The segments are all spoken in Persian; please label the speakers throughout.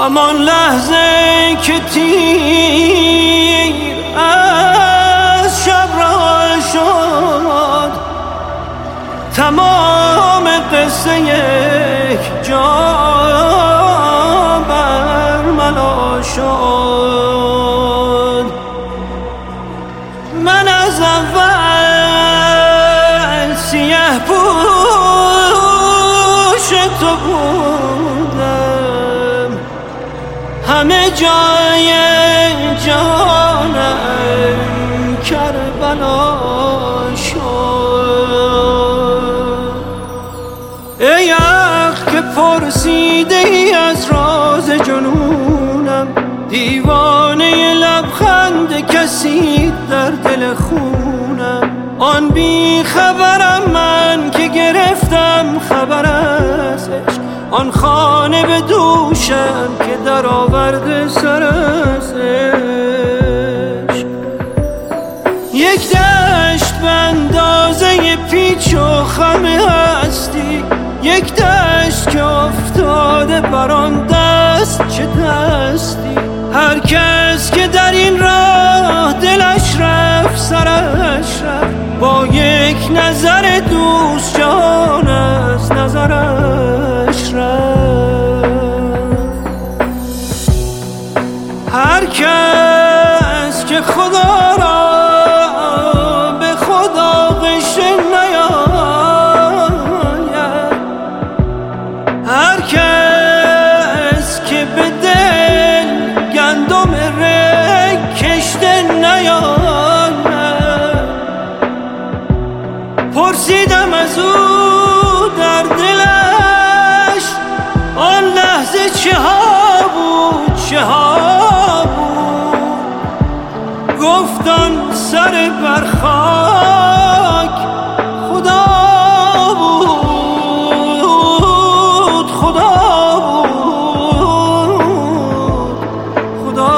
Speaker 1: همان لحظه که تیر از شب را شد، تمام قصه یک جا برملا شد. من از اول سیه پوش تو بودم، همه جای جانم کربلا شد. ای عقل که پرسیده ای از راز جنونم، دیوانه لبخند کسی در دل خونم. آن بی خبرم من که گرفتم خبر از عشق، آن خانه به دوشم که در آورده سر از عشق. یک دشت به اندازه پیچ و خم هستی، یک دشت که افتاده بر آن دست چه دستی. هر کس که در این راه دلش رفت سرش رفت، با یک نظر دوست جان از نظرش رفت. هر کس که خدا را به خدا غشه نیاید، هر کس که به دل گندم رگ کشته نیاید. پرسیدم از او در دلش آن لحظه چه ها بود، چه ها بود. گفت آن سر بر خاک خدا بود، خدا بود، خدا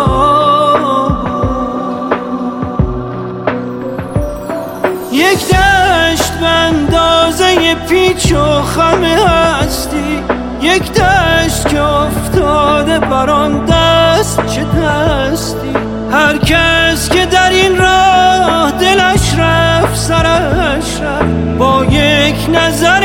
Speaker 1: بود. یک دشت به اندازه پیچ و خم هستی، یک دشت که افتاده بر آن دست چه دستی. هر کس که در این راه دلش رفت سرش رفت، با یک نظر